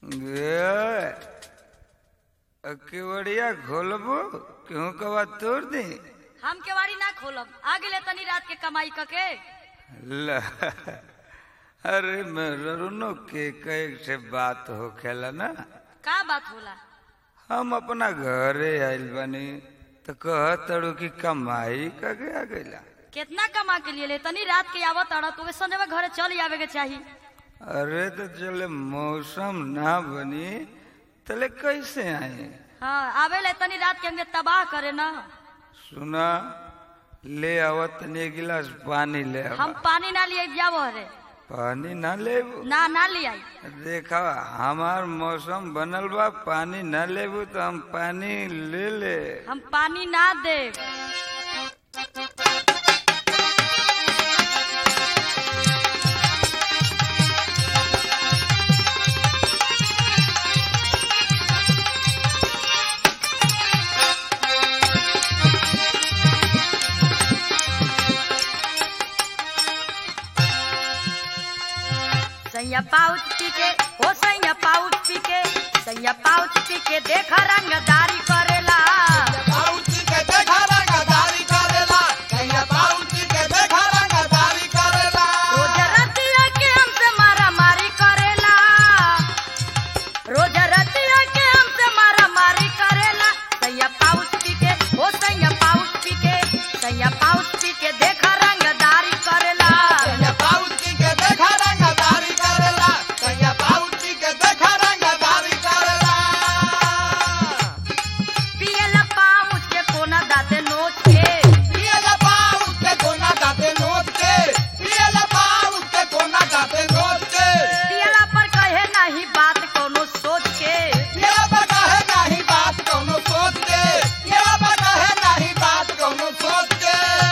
केवड़िया खोलबो क्यों कवा तोड़ दी। हम केवाड़ी ना खोलब, आगे ले तनी रात के कमाई कके। ला अरे मैं रुनो के कई से बात हो खेला ना। का बात होला? हम अपना घरे आइल बनी तो कहतड़ू की कमाई कके आ गईला। कितना कमा के लिए ले तनी रात के आवत अड़ तो संजय घरे चल आवे के चाहिए। अरे तो चले मौसम ना बनी तले कैसे आए। हाँ आवे ले तनी रात के हमके तबाह करे ना। सुना ले आवत तनी एक गिलास पानी ले आवा। हम पानी ना लिए जावो रे। पानी ना ले ना ले आई। देखा हमार मौसम बनल बा, पानी ना लेबू तो हम पानी ले ले। हम पानी ना दे। सैया पाउच पी के हो सैया पाउच पी के, सैया पाउच पी के देखा रंगदारी करेला। पाउच पी के देखा रंगदारी करेला, सैया पाउच पी के देखा रंगदारी करेला। रोज रतिया के हमसे मारा मारी करेला, रोज रतिया के हमसे मारा मारी करेला। सैया पाउच पी के हो सैया पाउच पी के, सैया पाउच पी के देखा रंगदारी करेला। सैया पाउच पी के देखा रंगदारी करेला, सैया पाउच पी के देखा रंगदारी करेला। पियला पाउच के कोना दाते नोच के, पियला पाउच के कोना दाते नोच के, पियला पाउच के कोना दाते नोच के। पियला पर कहे नहीं बात कोनो सोच के, पियला पर कहे नहीं बात कोनो सोच के, पियला पर कहे नहीं बात कोनो सोच के।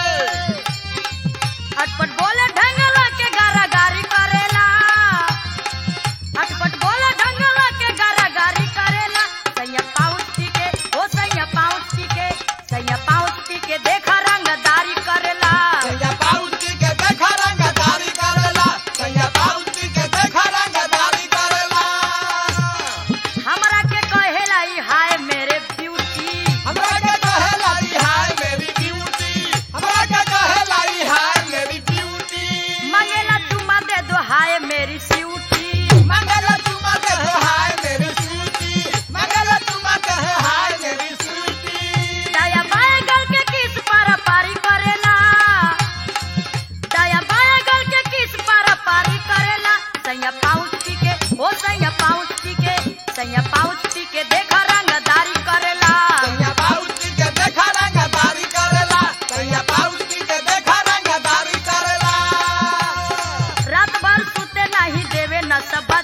अटपट बोले ढंगला के गारा गारी करेला, अटपट बोले ढंगला के गारा गारी करेला। सैया पाउच पी के हो सैया पाउच पी के, सैया पाउच पी के देखा रंगदारी करेला। सैया पाउच पी के देखा रंगदारी करेला, सैया पाउच पी के देखा रंगदारी करेला। हमरा के कहेला ई हाय मेरे ब्यूटी, हमरा के कहेला ई हाय मेरी ब्यूटी, हमरा के कहेला ई हाय मेरी ब्यूटी। मंगेला चुमा दे दो हाय मेरी स्यूटी। मंगला चुमा दे दो हाय मेरी स्वीटी, मंगला चुमा दे हाय मेरी स्वीटी। दाया बाया गल के किस पारा पारी करेला, दाया बाया गल के किस पारा पारी करेला। सैया पाउच पी के हो सैया पाउच पी के, सैया पाउच पी के देखा रंगदारी करेला। सैया पाउच पी के देखा रंगदारी करेला, सैया पाउच पी के देखा रंगदारी करेला। रात भर सुते नहीं देवे न सब